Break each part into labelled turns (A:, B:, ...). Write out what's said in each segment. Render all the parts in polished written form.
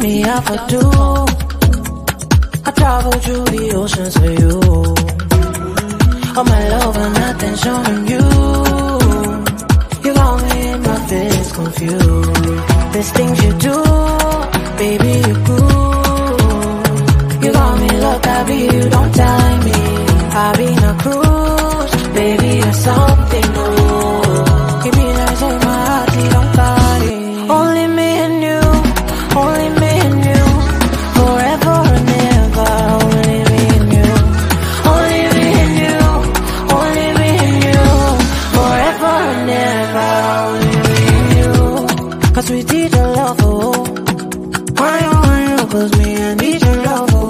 A: me half a do. I travel through the oceans for you. All my love and attention on you. You got me in my face confused. There's things you do, baby, you cool. You got me locked, I be you, don't tie me. I be in a cruise, baby, you're something new. Give me like say my heart, you don't got it. Only me and you, only me and you. Forever and ever, only me and you. Only me and you, only me and you. Forever and ever, only me and you. Cause we need your love, oh. Why you, cause me I need your love, oh.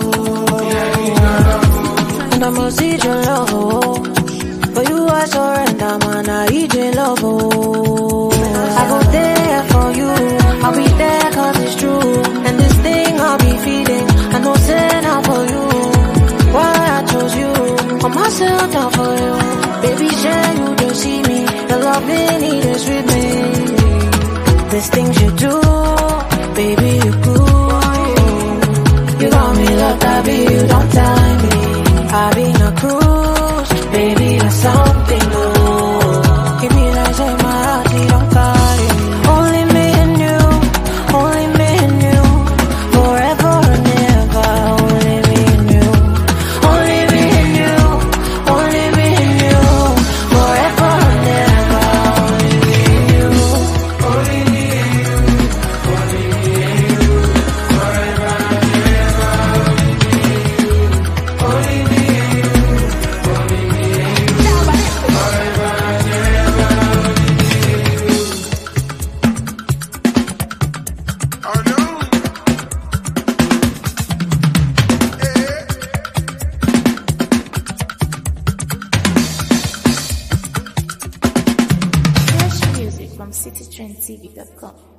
A: And I must need your love, oh. For you I surrender, man, I need your love, oh. I go there for you, I'll be there cause it's true. And this thing I'll be feeling, I know say now for you. Why I chose you, for myself down for you. Baby, share you don't see me, the love in it is with me. There's things you do, baby, you cool. You got me locked, I be you, don't tie me. I be in a cruise, baby, that's something new. Give me like say my heart, you don't got it. Only me and you, only me and you. Forever and ever, only me and you. Only me and you, only me and you. Forever and ever, only me and you. Only me and you, only me and you. Forever and ever, only me and you. Only me and you, only me and you. Forever and ever,
B: Oh no!
C: Fresh music from citytrendtv.com.